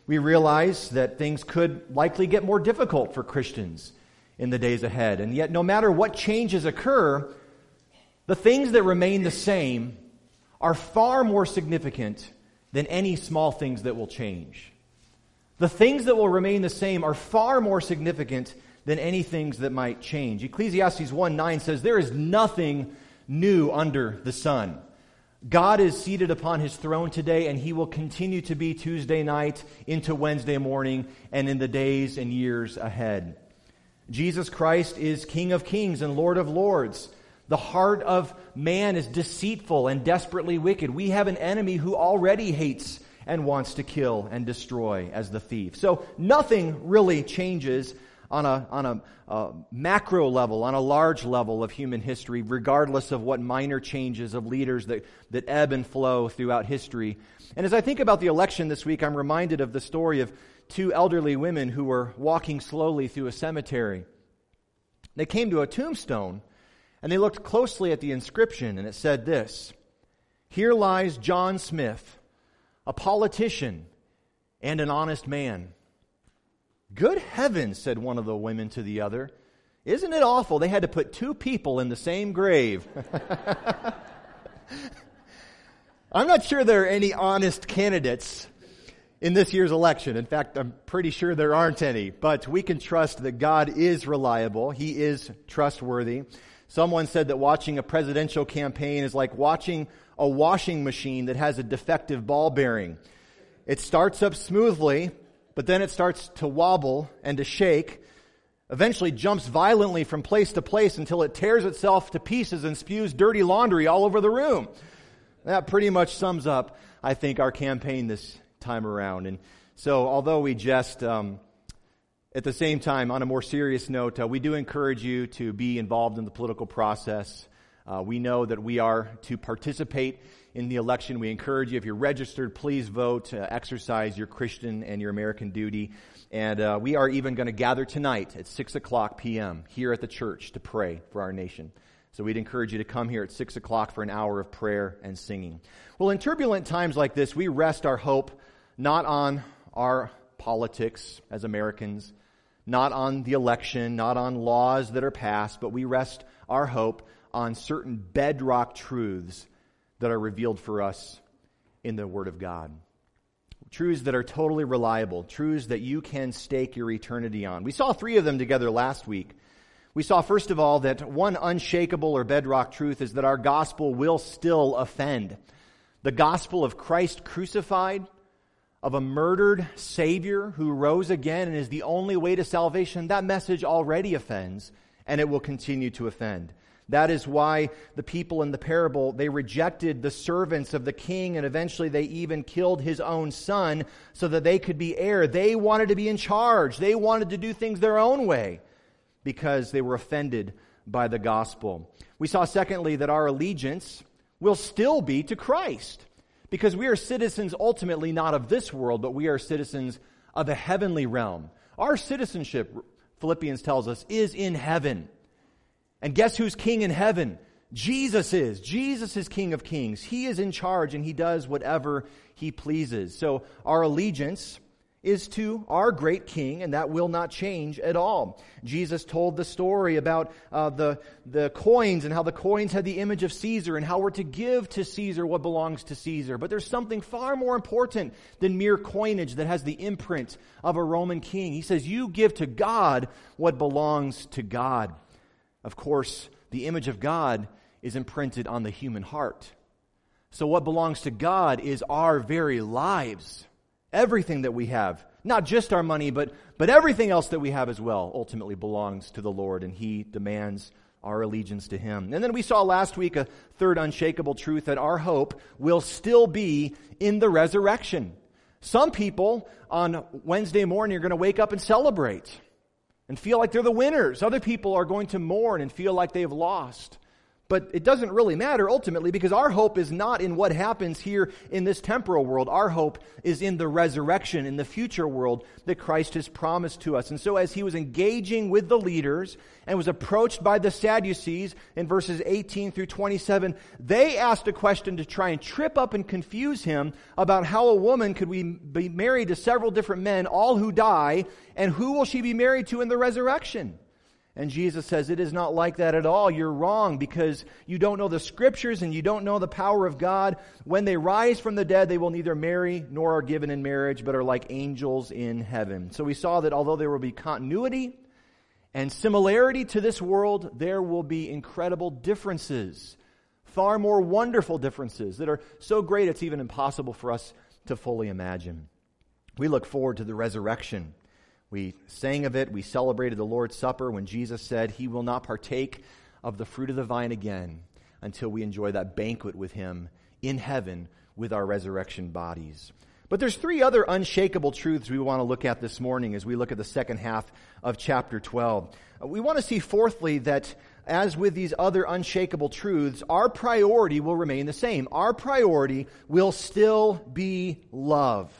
We realize that things could likely get more difficult for Christians in the days ahead. And yet, no matter what changes occur, the things that remain the same are far more significant than any small things that will change. The things that will remain the same are far more significant than any things that might change. Ecclesiastes 1:9 says, "There is nothing new under the sun." God is seated upon His throne today, and He will continue to be Tuesday night into Wednesday morning and in the days and years ahead. Jesus Christ is King of kings and Lord of lords. The heart of man is deceitful and desperately wicked. We have an enemy who already hates and wants to kill and destroy as the thief. So nothing really changes on a macro level, on a large level of human history, regardless of what minor changes of leaders that ebb and flow throughout history. And as I think about the election this week, I'm reminded of the story of two elderly women who were walking slowly through a cemetery. They came to a tombstone, and they looked closely at the inscription, and it said this: "Here lies John Smith, a politician and an honest man." "Good heavens," said one of the women to the other. "Isn't it awful they had to put two people in the same grave?" I'm not sure there are any honest candidates in this year's election. In fact, I'm pretty sure there aren't any. But we can trust that God is reliable. He is trustworthy. Someone said that watching a presidential campaign is like watching a washing machine that has a defective ball bearing. It starts up smoothly, but then it starts to wobble and to shake, eventually jumps violently from place to place until it tears itself to pieces and spews dirty laundry all over the room. That pretty much sums up, I think, our campaign this time around. And so, although we jest, at the same time, on a more serious note, we do encourage you to be involved in the political process. We know that we are to participate in the election. We encourage you, if you're registered, please vote, exercise your Christian and your American duty. And we are even going to gather tonight at 6 o'clock p.m. here at the church to pray for our nation. So we'd encourage you to come here at 6 o'clock for an hour of prayer and singing. Well, in turbulent times like this, we rest our hope not on our politics as Americans, not on the election, not on laws that are passed, but we rest our hope on certain bedrock truths that are revealed for us in the Word of God. Truths that are totally reliable, truths that you can stake your eternity on. We saw three of them together last week. We saw, first of all, that one unshakable or bedrock truth is that our gospel will still offend. The gospel of Christ crucified, of a murdered Savior who rose again and is the only way to salvation, that message already offends, and it will continue to offend. That is why the people in the parable, they rejected the servants of the king, and eventually they even killed his own son so that they could be heir. They wanted to be in charge. They wanted to do things their own way because they were offended by the gospel. We saw, secondly, that our allegiance will still be to Christ, because we are citizens ultimately not of this world, but we are citizens of a heavenly realm. Our citizenship, Philippians tells us, is in heaven. And guess who's king in heaven? Jesus is. Jesus is King of kings. He is in charge and He does whatever He pleases. So our allegiance is to our great King, and that will not change at all. Jesus told the story about the coins and how the coins had the image of Caesar and how we're to give to Caesar what belongs to Caesar. But there's something far more important than mere coinage that has the imprint of a Roman king. He says, you give to God what belongs to God. Of course, the image of God is imprinted on the human heart. So what belongs to God is our very lives. Everything that we have, not just our money, but everything else that we have as well, ultimately belongs to the Lord, and He demands our allegiance to Him. And then we saw last week a third unshakable truth, that our hope will still be in the resurrection. Some people on Wednesday morning are going to wake up and celebrate and feel like they're the winners. Other people are going to mourn and feel like they've lost. But it doesn't really matter ultimately, because our hope is not in what happens here in this temporal world. Our hope is in the resurrection, in the future world that Christ has promised to us. And so as he was engaging with the leaders and was approached by the Sadducees in verses 18 through 27, they asked a question to try and trip up and confuse him about how a woman could be married to several different men, all who die, and who will she be married to in the resurrection? And Jesus says, it is not like that at all. You're wrong because you don't know the Scriptures and you don't know the power of God. When they rise from the dead, they will neither marry nor are given in marriage, but are like angels in heaven. So we saw that although there will be continuity and similarity to this world, there will be incredible differences, far more wonderful differences that are so great it's even impossible for us to fully imagine. We look forward to the resurrection. We sang of it. We celebrated the Lord's Supper when Jesus said he will not partake of the fruit of the vine again until we enjoy that banquet with him in heaven with our resurrection bodies. But there's three other unshakable truths we want to look at this morning as we look at the second half of chapter 12. We want to see, fourthly, that as with these other unshakable truths, our priority will remain the same. Our priority will still be love.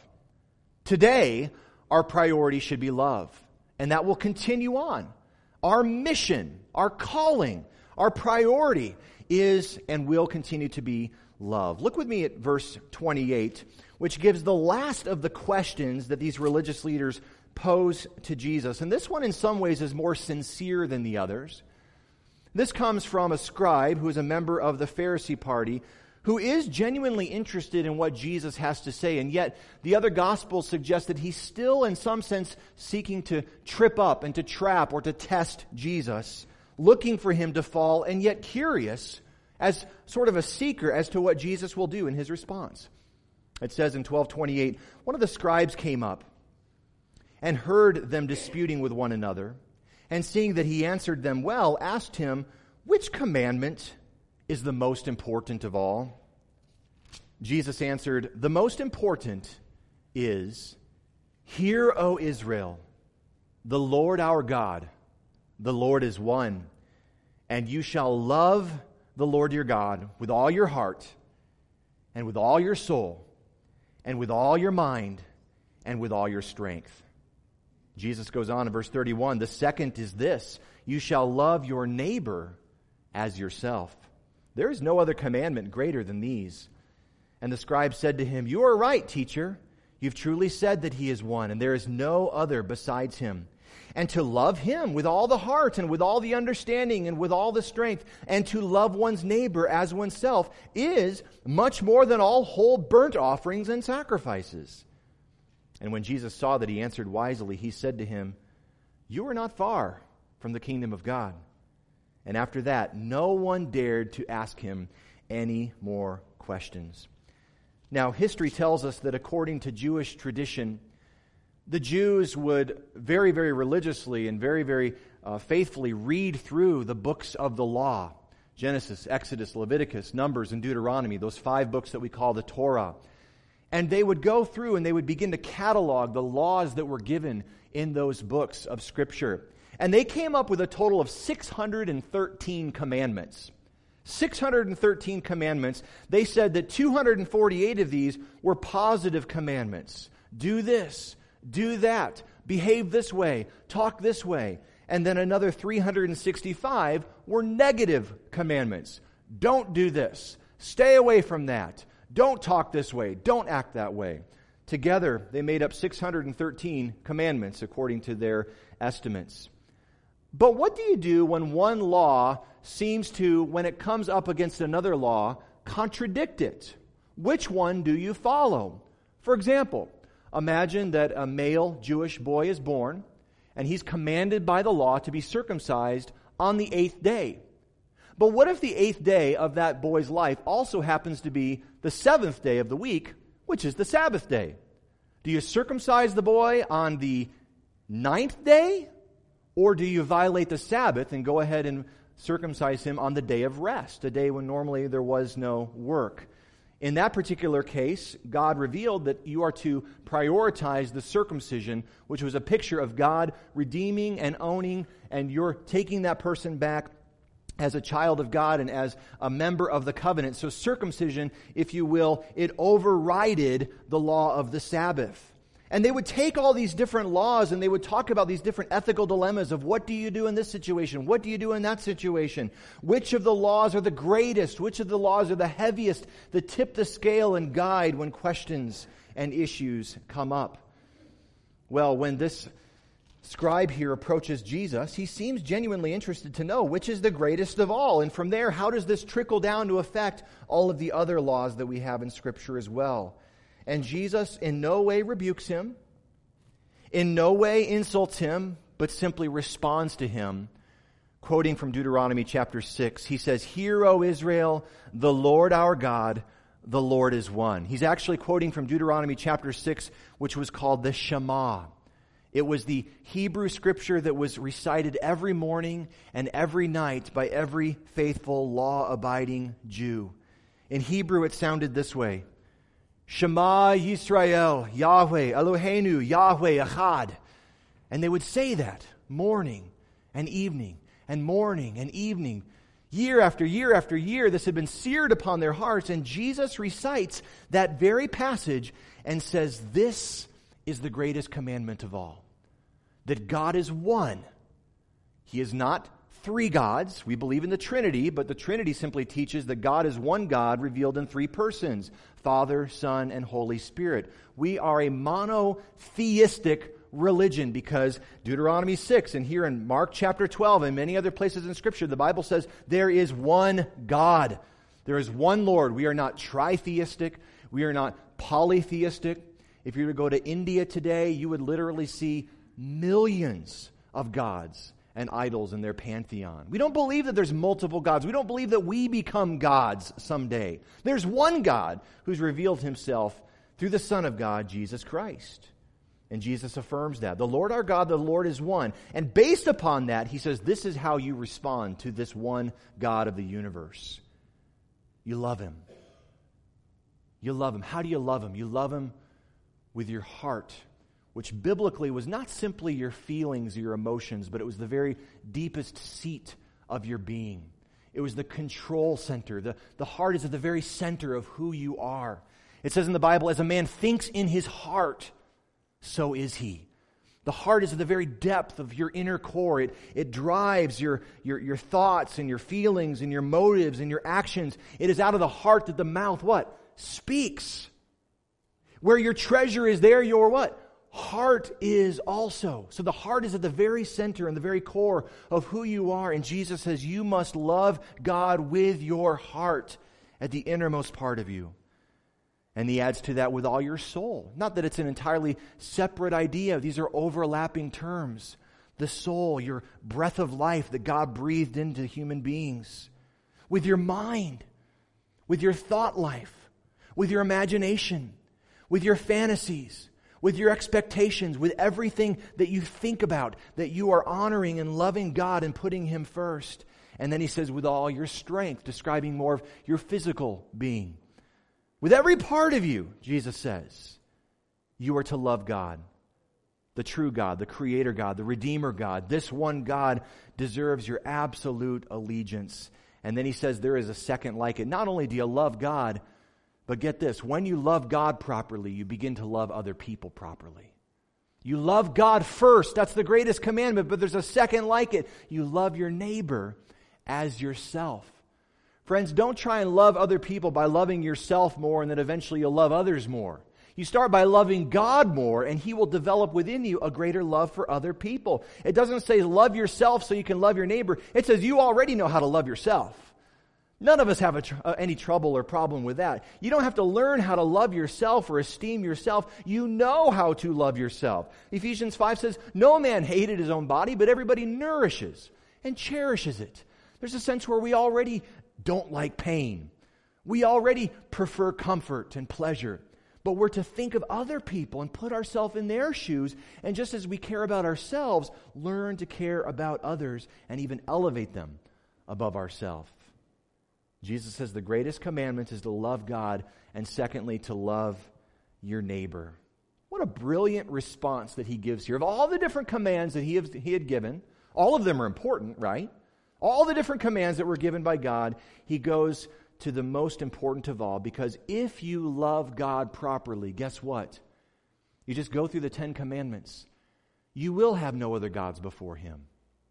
Today, our priority should be love, and that will continue on. Our mission, our calling, our priority is and will continue to be love. Look with me at verse 28, which gives the last of the questions that these religious leaders pose to Jesus. And this one in some ways is more sincere than the others. This comes from a scribe who is a member of the Pharisee party, who is genuinely interested in what Jesus has to say, and yet the other Gospels suggest that he's still, in some sense, seeking to trip up and to trap or to test Jesus, looking for him to fall, and yet curious as sort of a seeker as to what Jesus will do in his response. It says in 12:28, one of the scribes came up and heard them disputing with one another, and seeing that he answered them well, asked him, which commandment is the most important of all? Jesus answered, the most important is, hear, O Israel, the Lord our God, the Lord is one, and you shall love the Lord your God with all your heart, and with all your soul, and with all your mind, and with all your strength. Jesus goes on in verse 31, the second is this, you shall love your neighbor as yourself. There is no other commandment greater than these. And the scribe said to him, you are right, teacher. You've truly said that he is one, and there is no other besides him. And to love him with all the heart, and with all the understanding, and with all the strength, and to love one's neighbor as oneself is much more than all whole burnt offerings and sacrifices. And when Jesus saw that he answered wisely, he said to him, you are not far from the kingdom of God. And after that, no one dared to ask him any more questions. Now, history tells us that according to Jewish tradition, the Jews would very, very religiously and very, very faithfully read through the books of the law. Genesis, Exodus, Leviticus, Numbers, and Deuteronomy, those 5 books that we call the Torah. And they would go through and they would begin to catalog the laws that were given in those books of Scripture. And they came up with a total of 613 commandments. 613 commandments. They said that 248 of these were positive commandments. Do this, do that, behave this way, talk this way. And then another 365 were negative commandments. Don't do this. Stay away from that. Don't talk this way. Don't act that way. Together, they made up 613 commandments according to their estimates. But what do you do when one law seems to, when it comes up against another law, contradict it? Which one do you follow? For example, imagine that a male Jewish boy is born, and he's commanded by the law to be circumcised on the 8th day. But what if the 8th day of that boy's life also happens to be the 7th day of the week, which is the Sabbath day? Do you circumcise the boy on the 9th day? Or do you violate the Sabbath and go ahead and circumcise him on the day of rest, a day when normally there was no work? In that particular case, God revealed that you are to prioritize the circumcision, which was a picture of God redeeming and owning, and you're taking that person back as a child of God and as a member of the covenant. So circumcision, if you will, it overrided the law of the Sabbath. And they would take all these different laws and they would talk about these different ethical dilemmas of what do you do in this situation? What do you do in that situation? Which of the laws are the greatest? Which of the laws are the heaviest that tip the scale and guide when questions and issues come up? Well, when this scribe here approaches Jesus, he seems genuinely interested to know which is the greatest of all. And from there, how does this trickle down to affect all of the other laws that we have in Scripture as well? And Jesus in no way rebukes him, in no way insults him, but simply responds to him. Quoting from Deuteronomy chapter 6, he says, "Hear, O Israel, the Lord our God, the Lord is one." He's actually quoting from Deuteronomy chapter 6, which was called the Shema. It was the Hebrew scripture that was recited every morning and every night by every faithful, law-abiding Jew. In Hebrew, it sounded this way: Shema Yisrael, Yahweh, Eloheinu, Yahweh, Echad. And they would say that morning and evening and morning and evening. Year after year after year, this had been seared upon their hearts. And Jesus recites that very passage and says, this is the greatest commandment of all. That God is one. He is not three gods. We believe in the Trinity, but the Trinity simply teaches that God is one God revealed in three persons: Father, Son, and Holy Spirit. We are a monotheistic religion because Deuteronomy 6 and here in Mark chapter 12 and many other places in Scripture, the Bible says there is one God. There is one Lord. We are not tritheistic. We are not polytheistic. If you were to go to India today, you would literally see millions of gods and idols in their pantheon. We don't believe that there's multiple gods. We don't believe that we become gods someday. There's one God who's revealed himself through the Son of God, Jesus Christ. And Jesus affirms that. The Lord our God, the Lord is one. And based upon that, he says, this is how you respond to this one God of the universe. You love him. You love him. How do you love him? You love him with your heart, which biblically was not simply your feelings or your emotions, but it was the very deepest seat of your being. It was the control center. The heart is at the very center of who you are. It says in the Bible, as a man thinks in his heart, so is he. The heart is at the very depth of your inner core. It drives your thoughts and your feelings and your motives and your actions. It is out of the heart that the mouth, what? Speaks. Where your treasure is, there your what? Heart is also. So the heart is at the very center and the very core of who you are. And Jesus says you must love God with your heart at the innermost part of you. And he adds to that with all your soul. Not that it's an entirely separate idea. These are overlapping terms. The soul, your breath of life that God breathed into human beings. With your mind. With your thought life. With your imagination. With your fantasies. With your expectations. With everything that you think about. That you are honoring and loving God and putting him first. And then he says with all your strength, describing more of your physical being. With every part of you, Jesus says, you are to love God, the true God, the Creator God, the Redeemer God. This one God deserves your absolute allegiance. And then he says there is a second like it. Not only do you love God, but get this, when you love God properly, you begin to love other people properly. You love God first. That's the greatest commandment, but there's a second like it. You love your neighbor as yourself. Friends, don't try and love other people by loving yourself more and then eventually you'll love others more. You start by loving God more and he will develop within you a greater love for other people. It doesn't say love yourself so you can love your neighbor. It says you already know how to love yourself. None of us have any trouble or problem with that. You don't have to learn how to love yourself or esteem yourself. You know how to love yourself. Ephesians 5 says, no man hated his own body, but everybody nourishes and cherishes it. There's a sense where we already don't like pain. We already prefer comfort and pleasure. But we're to think of other people and put ourselves in their shoes. And just as we care about ourselves, learn to care about others and even elevate them above ourselves. Jesus says the greatest commandment is to love God and secondly to love your neighbor. What a brilliant response that he gives here. Of all the different commands that he had given, all of them are important, right? All the different commands that were given by God, he goes to the most important of all, because if you love God properly, guess what? You just go through the 10 commandments. You will have no other gods before him.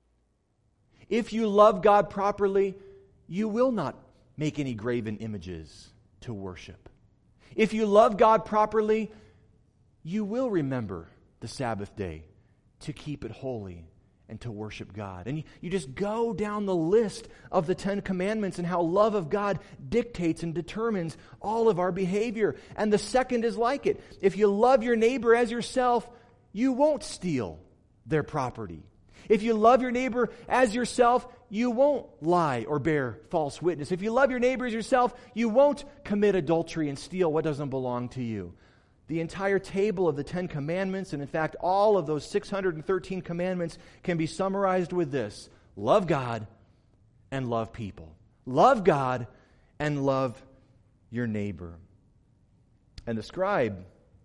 If you love God properly, you will not make any graven images to worship. If you love God properly, you will remember the Sabbath day to keep it holy and to worship God. And you just go down the list of the 10 commandments and how love of God dictates and determines all of our behavior. And the second is like it. If you love your neighbor as yourself, you won't steal their property. If you love your neighbor as yourself, you won't lie or bear false witness. If you love your neighbor as yourself, you won't commit adultery and steal what doesn't belong to you. The entire table of the 10 commandments, and in fact all of those 613 commandments, can be summarized with this: love God and love people. Love God and love your neighbor. And the scribe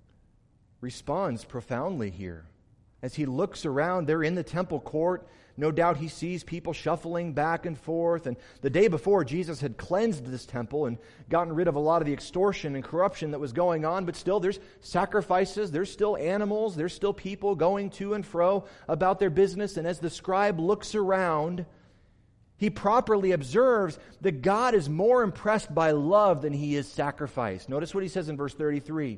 responds profoundly here. As he looks around, they're in the temple court. No doubt he sees people shuffling back and forth. And the day before, Jesus had cleansed this temple and gotten rid of a lot of the extortion and corruption that was going on. But still, there's sacrifices, there's still animals, there's still people going to and fro about their business. And as the scribe looks around, he properly observes that God is more impressed by love than he is sacrifice. Notice what he says in verse 33.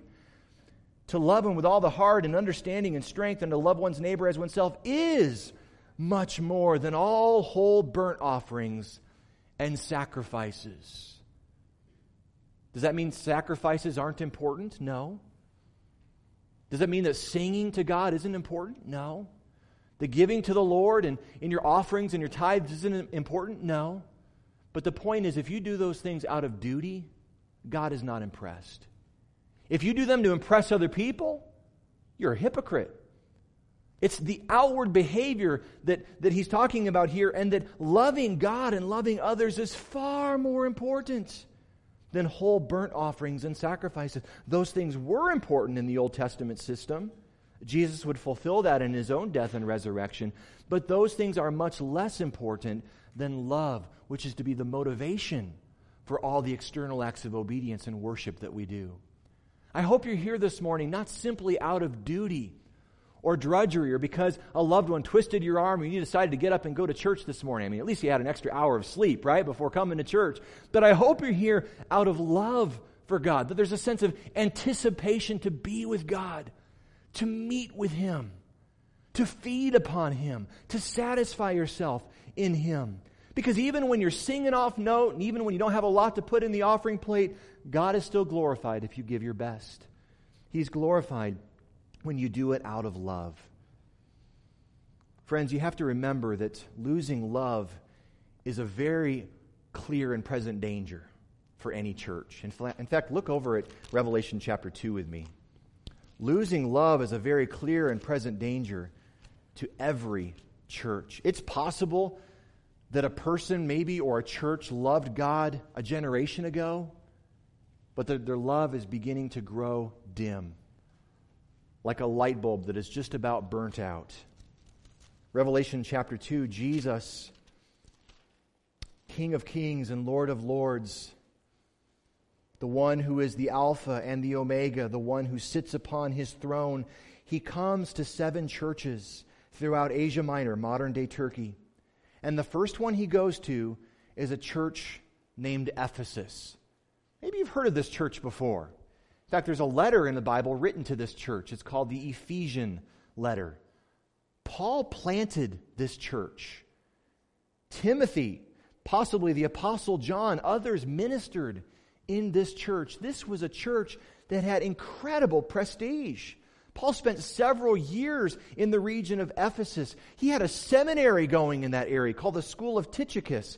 To love him with all the heart and understanding and strength, and to love one's neighbor as oneself, is much more than all whole burnt offerings and sacrifices. Does that mean sacrifices aren't important? No. Does that mean that singing to God isn't important? No. The giving to the Lord and in your offerings and your tithes isn't important? No. But the point is, if you do those things out of duty, God is not impressed. If you do them to impress other people, you're a hypocrite. It's the outward behavior that he's talking about here, and that loving God and loving others is far more important than whole burnt offerings and sacrifices. Those things were important in the Old Testament system. Jesus would fulfill that in his own death and resurrection. But those things are much less important than love, which is to be the motivation for all the external acts of obedience and worship that we do. I hope you're here this morning not simply out of duty or drudgery or because a loved one twisted your arm and you decided to get up and go to church this morning. I mean, at least you had an extra hour of sleep, right, before coming to church. But I hope you're here out of love for God, that there's a sense of anticipation to be with God, to meet with Him, to feed upon Him, to satisfy yourself in Him. Because even when you're singing off note and even when you don't have a lot to put in the offering plate, God is still glorified if you give your best. He's glorified when you do it out of love. Friends, you have to remember that losing love is a very clear and present danger for any church. In fact, look over at Revelation chapter 2 with me. Losing love is a very clear and present danger to every church. It's possible that a person maybe or a church loved God a generation ago, but their love is beginning to grow dim, like a light bulb that is just about burnt out. Revelation chapter 2, Jesus, King of kings and Lord of lords, the one who is the Alpha and the Omega, the one who sits upon His throne, He comes to 7 churches throughout Asia Minor, modern-day Turkey. And the first one He goes to is a church named Ephesus. Maybe you've heard of this church before. In fact, there's a letter in the Bible written to this church. It's called the Ephesian letter. Paul planted this church. Timothy, possibly the Apostle John, others ministered in this church. This was a church that had incredible prestige. Paul spent several years in the region of Ephesus. He had a seminary going in that area called the School of Tyrannus.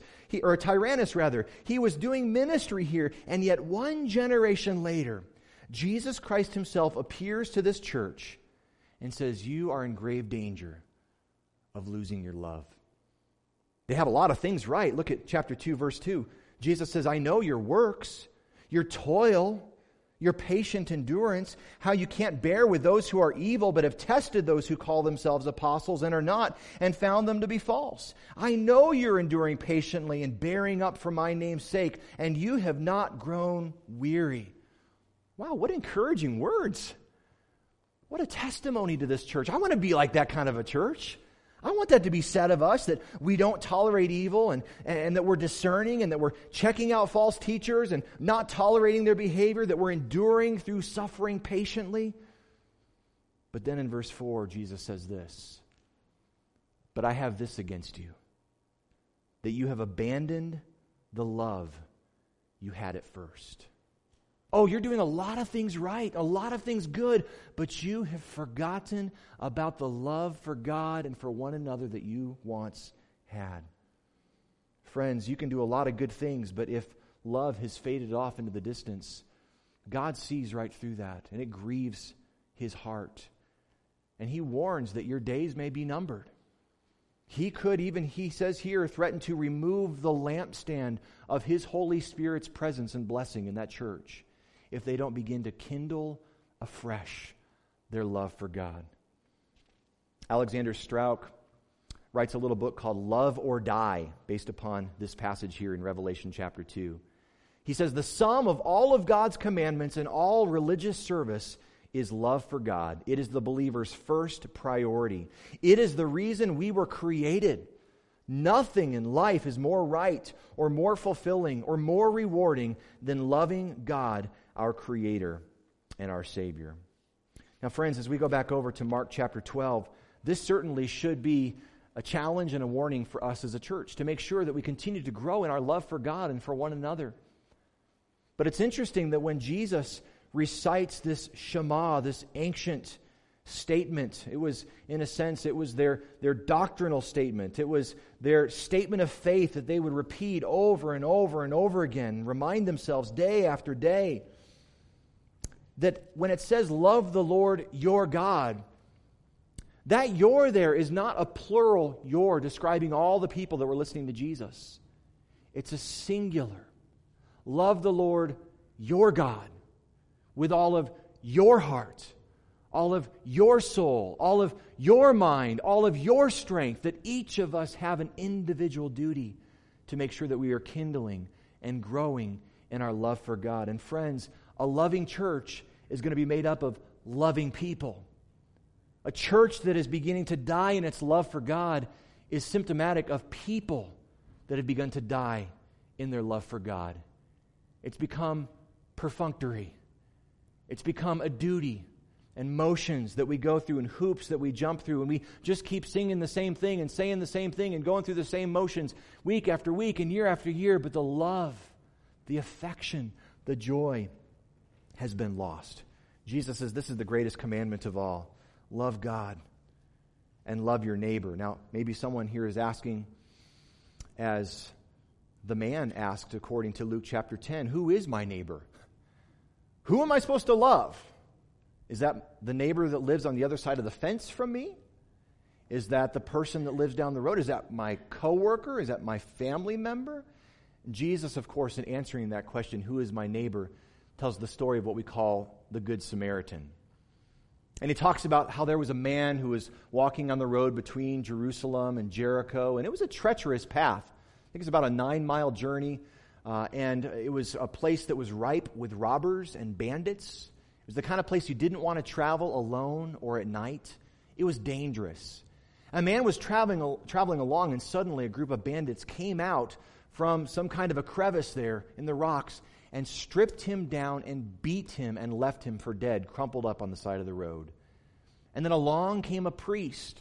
He was doing ministry here, and yet one generation later, Jesus Christ Himself appears to this church and says, "You are in grave danger of losing your love." They have a lot of things right. Look at chapter 2, verse 2. Jesus says, "I know your works, your toil, your patient endurance, how you can't bear with those who are evil, but have tested those who call themselves apostles and are not, and found them to be false. I know you're enduring patiently and bearing up for my name's sake, and you have not grown weary. Wow, what encouraging words. What a testimony to this church. I want to be like that kind of a church. I want that to be said of us, that we don't tolerate evil and that we're discerning and that we're checking out false teachers and not tolerating their behavior, that we're enduring through suffering patiently. But then in verse 4, Jesus says this, "But I have this against you, that you have abandoned the love you had at first." Oh, you're doing a lot of things right, a lot of things good, but you have forgotten about the love for God and for one another that you once had. Friends, you can do a lot of good things, but if love has faded off into the distance, God sees right through that, and it grieves His heart. And He warns that your days may be numbered. He could even, He says here, threaten to remove the lampstand of His Holy Spirit's presence and blessing in that church if they don't begin to kindle afresh their love for God. Alexander Strauch writes a little book called Love or Die, based upon this passage here in Revelation chapter 2. He says, the sum of all of God's commandments and all religious service is love for God. It is the believer's first priority. It is the reason we were created. Nothing in life is more right or more fulfilling or more rewarding than loving God, our Creator and our Savior. Now, friends, as we go back over to Mark chapter 12, this certainly should be a challenge and a warning for us as a church to make sure that we continue to grow in our love for God and for one another. But it's interesting that when Jesus recites this Shema, this ancient statement, it was, in a sense, it was their doctrinal statement. It was their statement of faith that they would repeat over and over and over again, remind themselves day after day. That when it says, love the Lord your God, that your there is not a plural your describing all the people that were listening to Jesus. It's a singular. Love the Lord your God with all of your heart, all of your soul, all of your mind, all of your strength, that each of us have an individual duty to make sure that we are kindling and growing in our love for God. And friends, a loving church is going to be made up of loving people. A church that is beginning to die in its love for God is symptomatic of people that have begun to die in their love for God. It's become perfunctory. It's become a duty and motions that we go through and hoops that we jump through, and we just keep singing the same thing and saying the same thing and going through the same motions week after week and year after year, but the love, the affection, the joy has been lost. Jesus says this is the greatest commandment of all. Love God and love your neighbor. Now, maybe someone here is asking, as the man asked according to Luke chapter 10, who is my neighbor? Who am I supposed to love? Is that the neighbor that lives on the other side of the fence from me? Is that the person that lives down the road? Is that my coworker? Is that my family member? Jesus, of course, in answering that question, who is my neighbor, tells the story of what we call the Good Samaritan. And he talks about how there was a man who was walking on the road between Jerusalem and Jericho, and it was a treacherous path. I think it's about a 9-mile journey, and it was a place that was ripe with robbers and bandits. It was the kind of place you didn't want to travel alone or at night. It was dangerous. A man was traveling along, and suddenly a group of bandits came out from some kind of a crevice there in the rocks and stripped him down and beat him and left him for dead, crumpled up on the side of the road. And then along came a priest,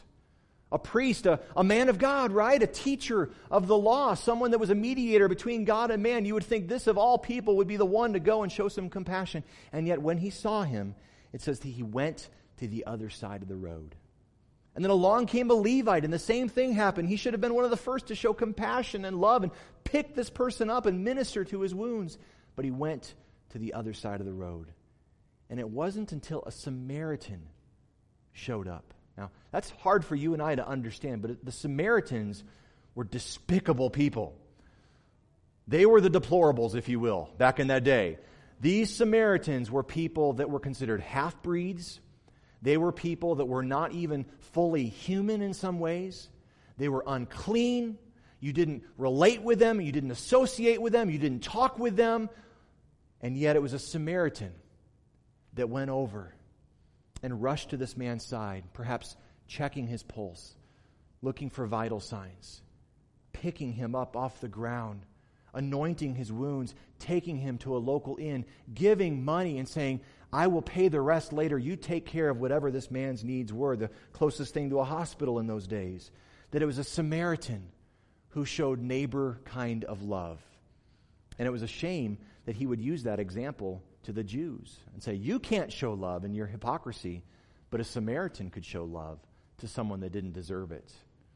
a man of God, right? A teacher of the law, someone that was a mediator between God and man. You would think this of all people would be the one to go and show some compassion. And yet when he saw him, it says that he went to the other side of the road. And then along came a Levite, and the same thing happened. He should have been one of the first to show compassion and love and pick this person up and minister to his wounds. But he went to the other side of the road. And it wasn't until a Samaritan showed up. Now, that's hard for you and I to understand, but the Samaritans were despicable people. They were the deplorables, if you will, back in that day. These Samaritans were people that were considered half-breeds. They were people that were not even fully human in some ways. They were unclean. You didn't relate with them. You didn't associate with them. You didn't talk with them. And yet it was a Samaritan that went over and rushed to this man's side, perhaps checking his pulse, looking for vital signs, picking him up off the ground, anointing his wounds, taking him to a local inn, giving money and saying, I will pay the rest later. You take care of whatever this man's needs were, the closest thing to a hospital in those days. That it was a Samaritan who showed neighbor kind of love. And it was a shame that he would use that example to the Jews and say, you can't show love in your hypocrisy, but a Samaritan could show love to someone that didn't deserve it.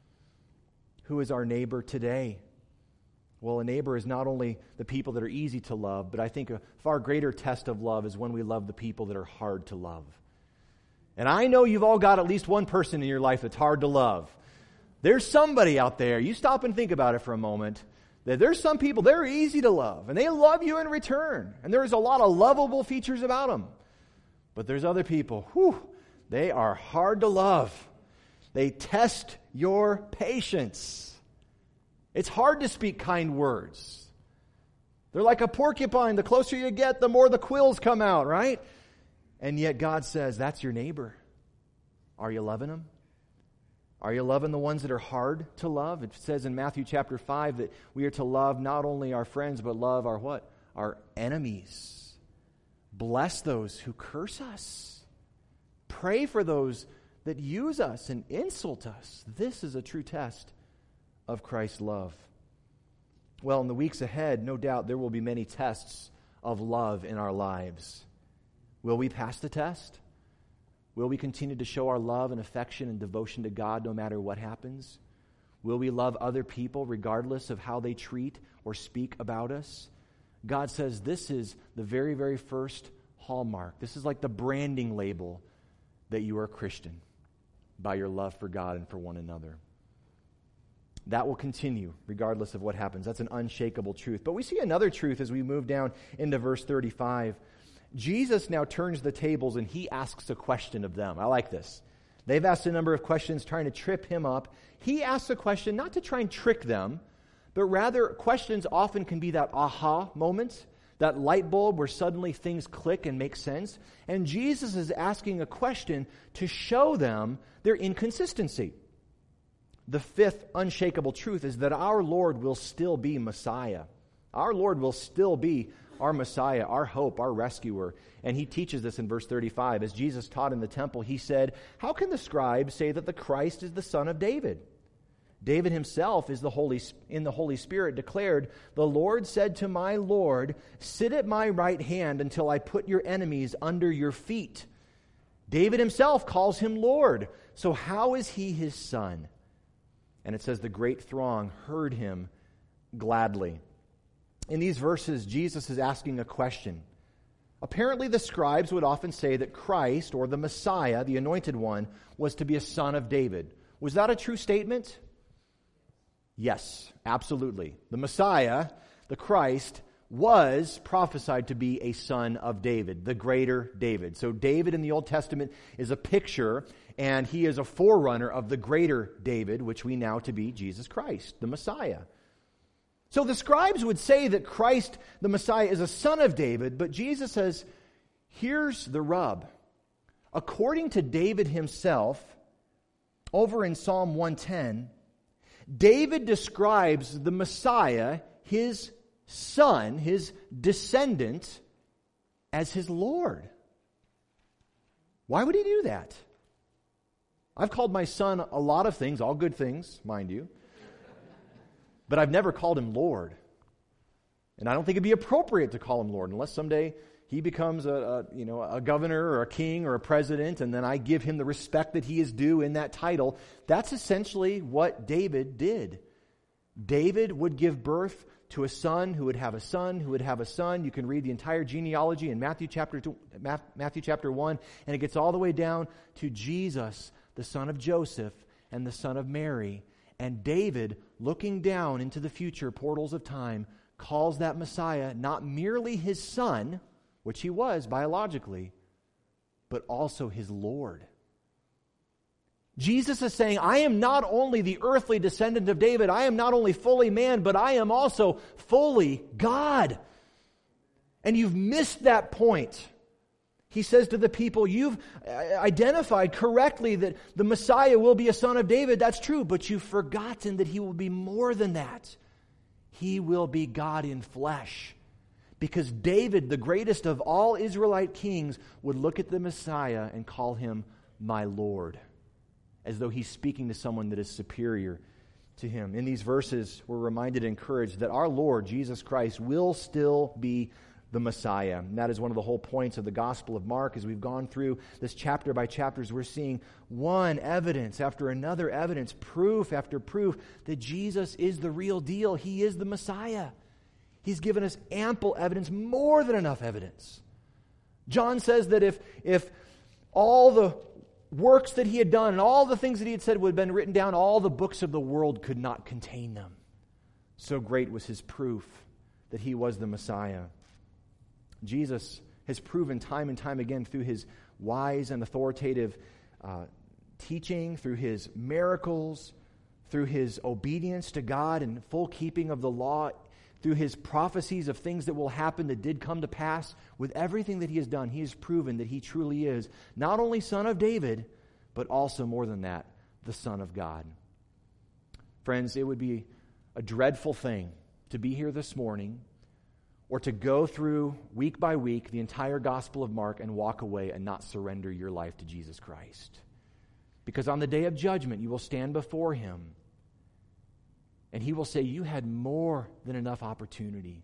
Who is our neighbor today? Well, a neighbor is not only the people that are easy to love, but I think a far greater test of love is when we love the people that are hard to love. And I know you've all got at least one person in your life that's hard to love. There's somebody out there, you stop and think about it for a moment, that there's some people, they're easy to love, and they love you in return. And there's a lot of lovable features about them. But there's other people, they are hard to love. They test your patience. It's hard to speak kind words. They're like a porcupine. The closer you get, the more the quills come out, right? And yet God says, that's your neighbor. Are you loving them? Are you loving the ones that are hard to love? It says in Matthew chapter 5 that we are to love not only our friends, but love our what? Our enemies. Bless those who curse us. Pray for those that use us and insult us. This is a true test of Christ's love. Well, in the weeks ahead, no doubt there will be many tests of love in our lives. Will we pass the test? Will we continue to show our love and affection and devotion to God no matter what happens? Will we love other people regardless of how they treat or speak about us? God says this is the very, very first hallmark. This is like the branding label that you are a Christian, by your love for God and for one another. That will continue regardless of what happens. That's an unshakable truth. But we see another truth as we move down into verse 35. Jesus now turns the tables and he asks a question of them. I like this. They've asked a number of questions trying to trip him up. He asks a question not to try and trick them, but rather questions often can be that aha moment, that light bulb where suddenly things click and make sense. And Jesus is asking a question to show them their inconsistency. The fifth unshakable truth is that our Lord will still be Messiah. Our Lord will still be our Messiah, our hope, our rescuer. And he teaches this in verse 35. As Jesus taught in the temple, he said, how can the scribes say that the Christ is the son of David? David himself is in the Holy Spirit declared, the Lord said to my Lord, sit at my right hand until I put your enemies under your feet. David himself calls him Lord. So how is he his son? And it says the great throng heard him gladly. In these verses, Jesus is asking a question. Apparently, the scribes would often say that Christ, or the Messiah, the anointed one, was to be a son of David. Was that a true statement? Yes, absolutely. The Messiah, the Christ, was prophesied to be a son of David, the greater David. So David in the Old Testament is a picture, and he is a forerunner of the greater David, which we know to be Jesus Christ, the Messiah. So the scribes would say that Christ, the Messiah, is a son of David, but Jesus says, here's the rub. According to David himself, over in Psalm 110, David describes the Messiah, his son, his descendant, as his Lord. Why would he do that? I've called my son a lot of things, all good things, mind you. But I've never called him Lord. And I don't think it'd be appropriate to call him Lord unless someday he becomes a governor or a king or a president, and then I give him the respect that he is due in that title. That's essentially what David did. David would give birth to a son who would have a son who would have a son. You can read the entire genealogy in Matthew chapter 1, and it gets all the way down to Jesus, the son of Joseph and the son of Mary. And David, looking down into the future portals of time, calls that Messiah not merely his son, which he was biologically, but also his Lord. Jesus is saying, I am not only the earthly descendant of David, I am not only fully man, but I am also fully God. And you've missed that point. He says to the people, you've identified correctly that the Messiah will be a son of David. That's true, but you've forgotten that he will be more than that. He will be God in flesh. Because David, the greatest of all Israelite kings, would look at the Messiah and call him my Lord, as though he's speaking to someone that is superior to him. In these verses, we're reminded and encouraged that our Lord, Jesus Christ, will still be the Messiah. And that is one of the whole points of the Gospel of Mark. As we've gone through this chapter by chapters, we're seeing one evidence after another evidence, proof after proof, that Jesus is the real deal. He is the Messiah. He's given us ample evidence, more than enough evidence. John says that if all the works that he had done and all the things that he had said would have been written down, all the books of the world could not contain them. So great was his proof that he was the Messiah. Jesus has proven time and time again through his wise and authoritative teaching, through his miracles, through his obedience to God and full keeping of the law, through his prophecies of things that will happen that did come to pass. With everything that he has done, he has proven that he truly is not only Son of David, but also more than that, the Son of God. Friends, it would be a dreadful thing to be here this morning or to go through week by week the entire Gospel of Mark and walk away and not surrender your life to Jesus Christ. Because on the day of judgment, you will stand before him and he will say, you had more than enough opportunity.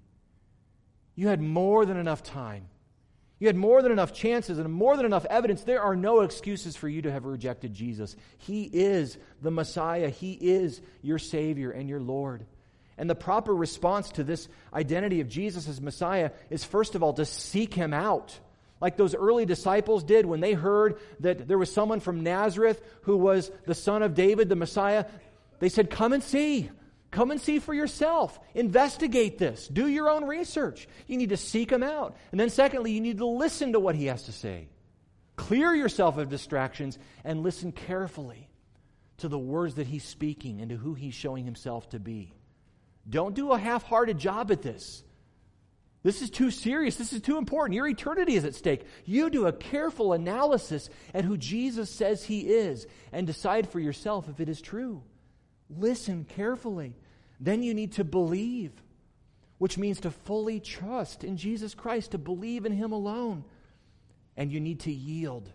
You had more than enough time. You had more than enough chances and more than enough evidence. There are no excuses for you to have rejected Jesus. He is the Messiah. He is your Savior and your Lord. And the proper response to this identity of Jesus as Messiah is, first of all, to seek him out. Like those early disciples did when they heard that there was someone from Nazareth who was the son of David, the Messiah. They said, come and see. Come and see for yourself. Investigate this. Do your own research. You need to seek him out. And then secondly, you need to listen to what he has to say. Clear yourself of distractions and listen carefully to the words that he's speaking and to who he's showing himself to be. Don't do a half-hearted job at this. This is too serious. This is too important. Your eternity is at stake. You do a careful analysis at who Jesus says he is and decide for yourself if it is true. Listen carefully. Then you need to believe, which means to fully trust in Jesus Christ, to believe in him alone. And you need to yield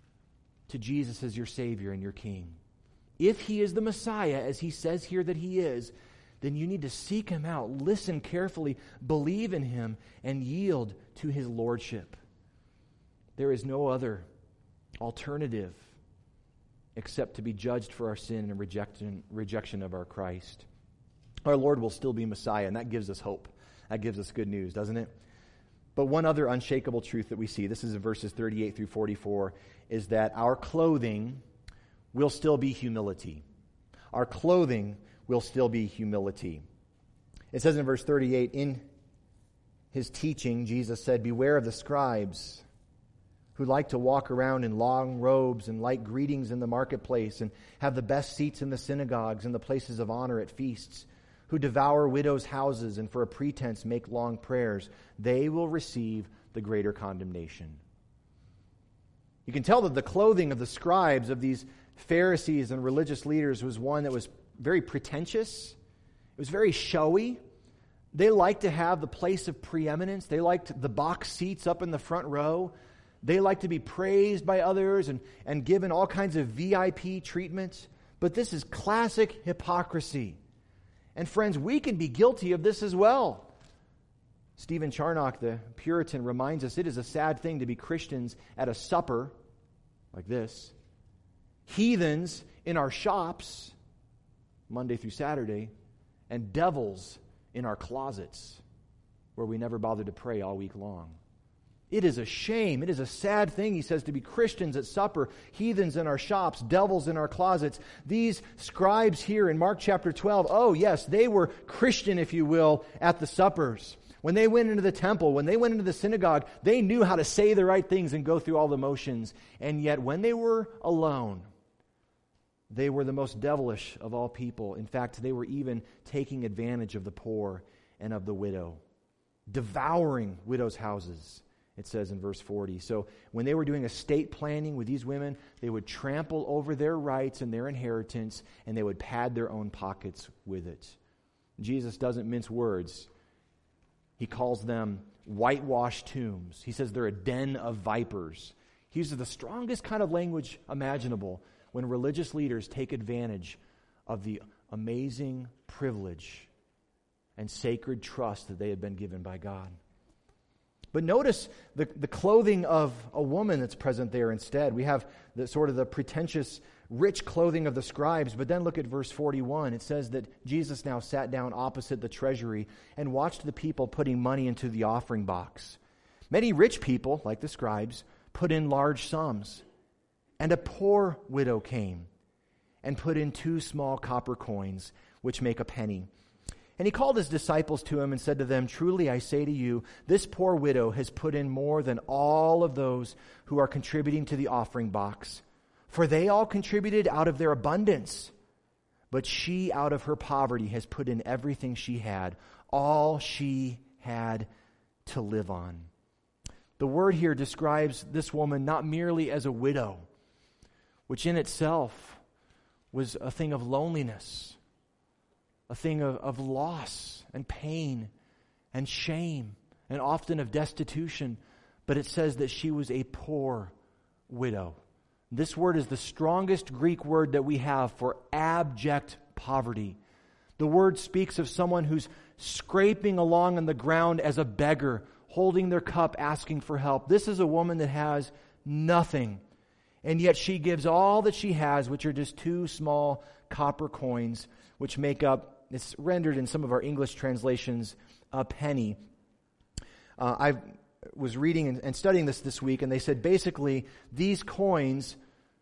to Jesus as your Savior and your King. If he is the Messiah, as he says here that he is, then you need to seek him out, listen carefully, believe in him, and yield to his lordship. There is no other alternative except to be judged for our sin and rejection of our Christ. Our Lord will still be Messiah, and that gives us hope. That gives us good news, doesn't it? But one other unshakable truth that we see, this is in verses 38 through 44, is that our clothing will still be humility. Our clothing will still be humility. It says in verse 38, in his teaching, Jesus said, beware of the scribes who like to walk around in long robes and like greetings in the marketplace and have the best seats in the synagogues and the places of honor at feasts, who devour widows' houses and for a pretense make long prayers. They will receive the greater condemnation. You can tell that the clothing of the scribes, of these Pharisees and religious leaders, was one that was very pretentious. It was very showy. They liked to have the place of preeminence. They liked the box seats up in the front row. They liked to be praised by others and given all kinds of VIP treatments. But this is classic hypocrisy. And friends, we can be guilty of this as well. Stephen Charnock, the Puritan, reminds us it is a sad thing to be Christians at a supper like this, heathens in our shops Monday through Saturday, and devils in our closets where we never bother to pray all week long. It is a shame. It is a sad thing, he says, to be Christians at supper, heathens in our shops, devils in our closets. These scribes here in Mark chapter 12, oh yes, they were Christian, if you will, at the suppers. When they went into the temple, when they went into the synagogue, they knew how to say the right things and go through all the motions. And yet when they were alone, they were the most devilish of all people. In fact, they were even taking advantage of the poor and of the widow, devouring widows' houses, it says in verse 40. So when they were doing estate planning with these women, they would trample over their rights and their inheritance, and they would pad their own pockets with it. Jesus doesn't mince words. He calls them whitewashed tombs. He says they're a den of vipers. He uses the strongest kind of language imaginable when religious leaders take advantage of the amazing privilege and sacred trust that they had been given by God. But notice the clothing of a woman that's present there instead. We have the sort of the pretentious, rich clothing of the scribes, but then look at verse 41. It says that Jesus now sat down opposite the treasury and watched the people putting money into the offering box. Many rich people, like the scribes, put in large sums. And a poor widow came and put in 2 small copper coins, which make a penny. And he called his disciples to him and said to them, "Truly I say to you, this poor widow has put in more than all of those who are contributing to the offering box. For they all contributed out of their abundance. But she out of her poverty has put in everything she had, all she had to live on." The word here describes this woman not merely as a widow, which in itself was a thing of loneliness, a thing of loss and pain and shame, and often of destitution. But it says that she was a poor widow. This word is the strongest Greek word that we have for abject poverty. The word speaks of someone who's scraping along on the ground as a beggar, holding their cup, asking for help. This is a woman that has nothing. And yet she gives all that she has, which are just 2 small copper coins, which make up, it's rendered in some of our English translations, a penny. I was reading and studying this week, and they said basically these coins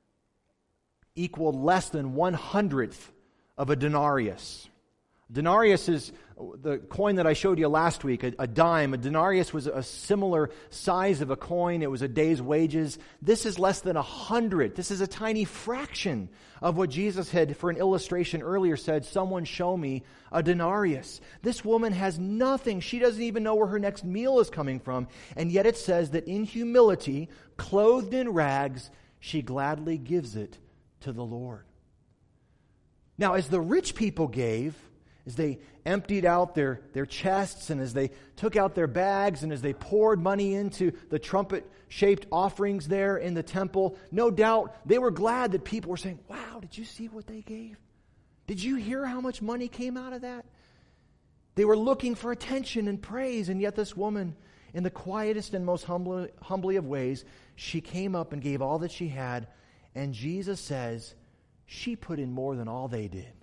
equal less than 1/100th of a denarius. Denarius is the coin that I showed you last week, a dime. A denarius was a similar size of a coin. It was a day's wages. This is less than 100th. This is a tiny fraction of what Jesus had, for an illustration earlier, said, "Someone show me a denarius." This woman has nothing. She doesn't even know where her next meal is coming from. And yet it says that in humility, clothed in rags, she gladly gives it to the Lord. Now, as the rich people gave, as they emptied out their chests, and as they took out their bags, and as they poured money into the trumpet-shaped offerings there in the temple, no doubt they were glad that people were saying, "Wow, did you see what they gave? Did you hear how much money came out of that?" They were looking for attention and praise, and yet this woman, in the quietest and most humbly of ways, she came up and gave all that she had, and Jesus says she put in more than all they did.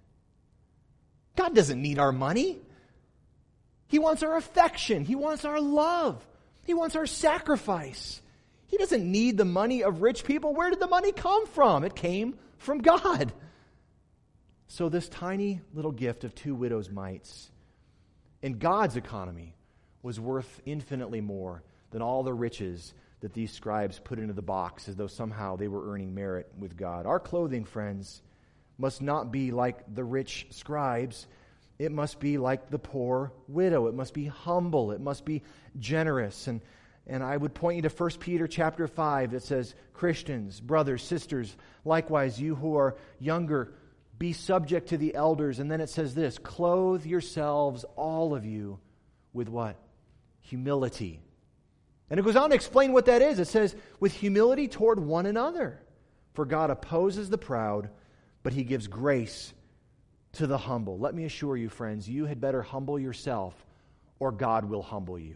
God doesn't need our money. He wants our affection. He wants our love. He wants our sacrifice. He doesn't need the money of rich people. Where did the money come from? It came from God. So this tiny little gift of 2 widows' mites in God's economy was worth infinitely more than all the riches that these scribes put into the box as though somehow they were earning merit with God. Our clothing, friends, must not be like the rich scribes. It must be like the poor widow. It must be humble. It must be generous. And I would point you to 1 Peter chapter 5 that says, "Christians, brothers, sisters, likewise you who are younger, be subject to the elders." And then it says this, "Clothe yourselves, all of you, with" what? Humility. And it goes on to explain what that is. It says, "with humility toward one another. For God opposes the proud, but He gives grace to the humble." Let me assure you, friends, you had better humble yourself, or God will humble you.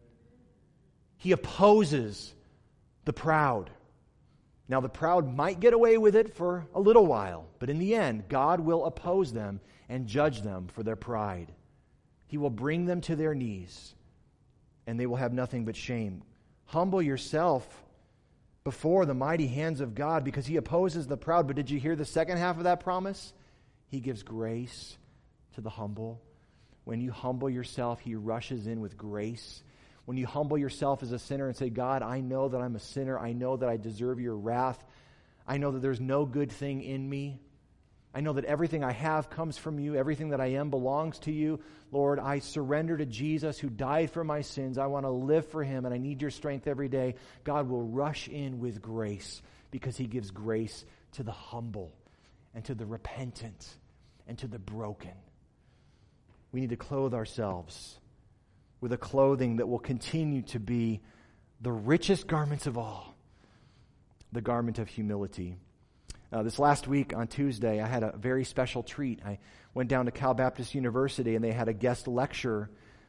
He opposes the proud. Now, the proud might get away with it for a little while, but in the end, God will oppose them and judge them for their pride. He will bring them to their knees, and they will have nothing but shame. Humble yourself before the mighty hands of God, because He opposes the proud. But did you hear the second half of that promise? He gives grace to the humble. When you humble yourself, He rushes in with grace. When you humble yourself as a sinner and say, God, I know that I'm a sinner. I know that I deserve your wrath. I know that there's no good thing in me. I know that everything I have comes from you. Everything that I am belongs to you. Lord, I surrender to Jesus who died for my sins. I want to live for Him, and I need your strength every day. God will rush in with grace because He gives grace to the humble and to the repentant and to the broken. We need to clothe ourselves with a clothing that will continue to be the richest garments of all, the garment of humility. This last week on Tuesday, I had a very special treat. I went down to Cal Baptist University, and they had a guest lecture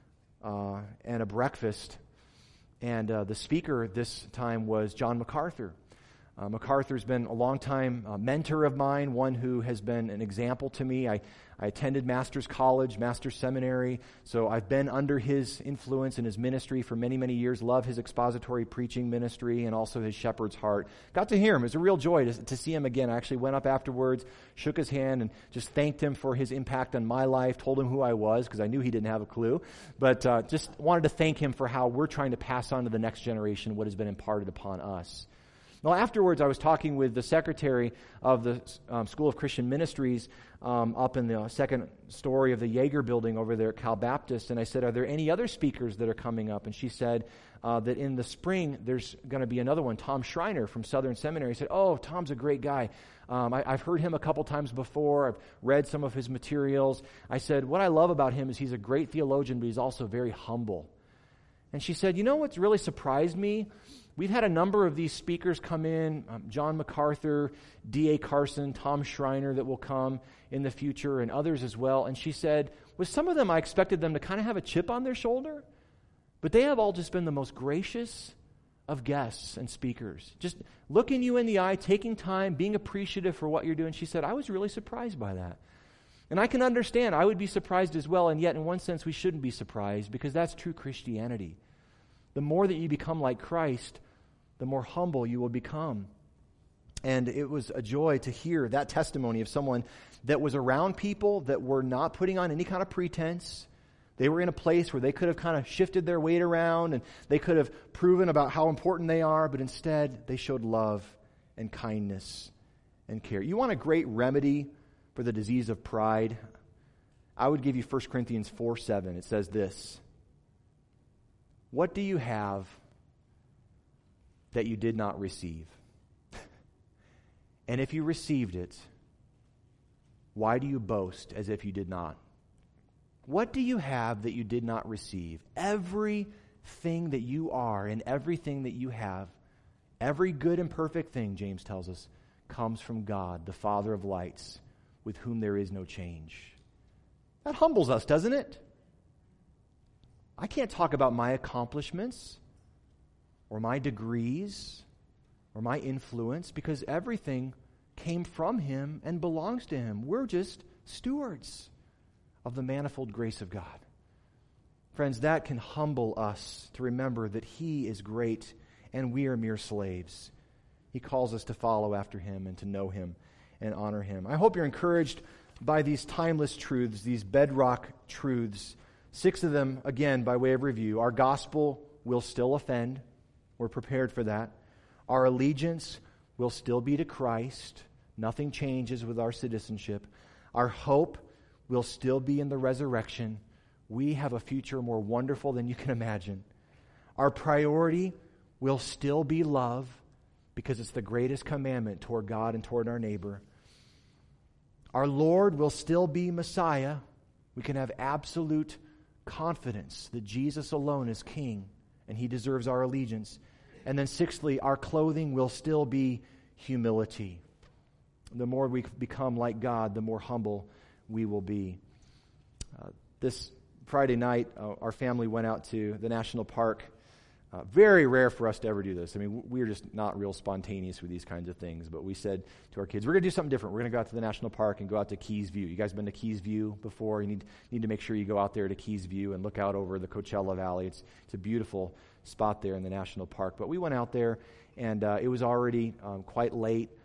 and a breakfast. And the speaker this time was John MacArthur. MacArthur's been a long-time mentor of mine, one who has been an example to me. I attended Master's College, Master's Seminary, so I've been under his influence and his ministry for many, many years. Love his expository preaching ministry and also his shepherd's heart. Got to hear him. It was a real joy to see him again. I actually went up afterwards, shook his hand, and just thanked him for his impact on my life, told him who I was because I knew he didn't have a clue, but just wanted to thank him for how we're trying to pass on to the next generation what has been imparted upon us. Well, afterwards, I was talking with the secretary of the School of Christian Ministries up in the second story of the Yeager building over there at Cal Baptist, and I said, are there any other speakers that are coming up? And she said that in the spring, there's going to be another one, Tom Schreiner from Southern Seminary. I said, oh, Tom's a great guy. I've heard him a couple times before. I've read some of his materials. I said, what I love about him is he's a great theologian, but he's also very humble. And she said, you know what's really surprised me? We've had a number of these speakers come in, John MacArthur, D.A. Carson, Tom Schreiner that will come in the future, and others as well. And she said, with some of them, I expected them to kind of have a chip on their shoulder, but they have all just been the most gracious of guests and speakers. Just looking you in the eye, taking time, being appreciative for what you're doing. She said, I was really surprised by that. And I can understand, I would be surprised as well, and yet in one sense we shouldn't be surprised because that's true Christianity. The more that you become like Christ, the more humble you will become. And it was a joy to hear that testimony of someone that was around people that were not putting on any kind of pretense. They were in a place where they could have kind of shifted their weight around and they could have proven about how important they are, but instead they showed love and kindness and care. You want a great remedy for the disease of pride? I would give you 1 Corinthians 4:7. It says this, what do you have that you did not receive? And if you received it, why do you boast as if you did not? What do you have that you did not receive? Everything that you are and everything that you have, every good and perfect thing, James tells us, comes from God, the Father of lights, with whom there is no change. That humbles us, doesn't it? I can't talk about my accomplishments or my degrees or my influence because everything came from Him and belongs to Him. We're just stewards of the manifold grace of God. Friends, that can humble us to remember that He is great and we are mere slaves. He calls us to follow after Him and to know Him and honor Him. I hope you're encouraged by these timeless truths, these bedrock truths. 6 of them, again, by way of review. Our gospel will still offend. We're prepared for that. Our allegiance will still be to Christ. Nothing changes with our citizenship. Our hope will still be in the resurrection. We have a future more wonderful than you can imagine. Our priority will still be love because it's the greatest commandment toward God and toward our neighbor. Our Lord will still be Messiah. We can have absolute confidence that Jesus alone is King and He deserves our allegiance. And then 6thly, our clothing will still be humility. The more we become like God, the more humble we will be. This Friday night, our family went out to the national park. Very rare for us to ever do this. I mean, we're just not real spontaneous with these kinds of things. But we said to our kids, we're going to do something different. We're going to go out to the national park and go out to Keys View. You guys been to Keys View before? You need to make sure you go out there to Keys View and look out over the Coachella Valley. It's a beautiful spot there in the national park. But we went out there, and it was already quite late.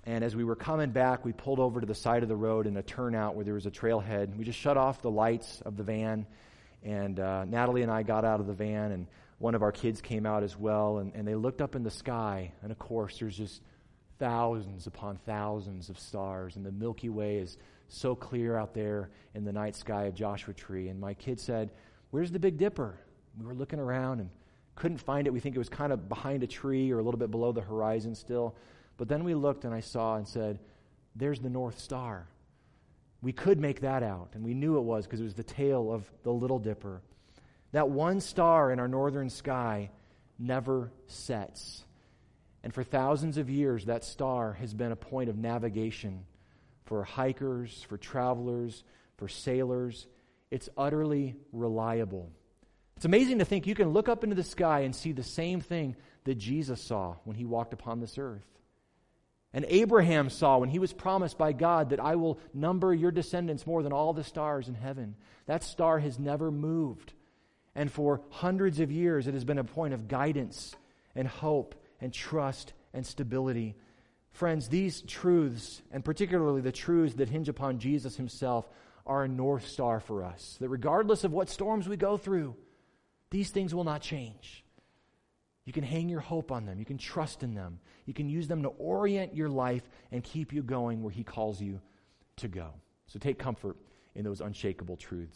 And as we were coming back, we pulled over to the side of the road in a turnout where there was a trailhead. We just shut off the lights of the van, and Natalie and I got out of the van, and one of our kids came out as well, and they looked up in the sky, and of course there's just thousands upon thousands of stars, and the Milky Way is so clear out there in the night sky of Joshua Tree. And my kid said, "Where's the Big Dipper?" We were looking around and couldn't find it. We think it was kind of behind a tree or a little bit below the horizon still. But then we looked and I saw and said, "There's the North Star." We could make that out, and we knew it was because it was the tail of the Little Dipper. That one star in our northern sky never sets. And for thousands of years, that star has been a point of navigation for hikers, for travelers, for sailors. It's utterly reliable. It's amazing to think you can look up into the sky and see the same thing that Jesus saw when he walked upon this earth. And Abraham saw when he was promised by God that I will number your descendants more than all the stars in heaven. That star has never moved. And for hundreds of years, it has been a point of guidance and hope and trust and stability. Friends, these truths, and particularly the truths that hinge upon Jesus himself, are a North Star for us. That regardless of what storms we go through, these things will not change. You can hang your hope on them. You can trust in them. You can use them to orient your life and keep you going where he calls you to go. So take comfort in those unshakable truths.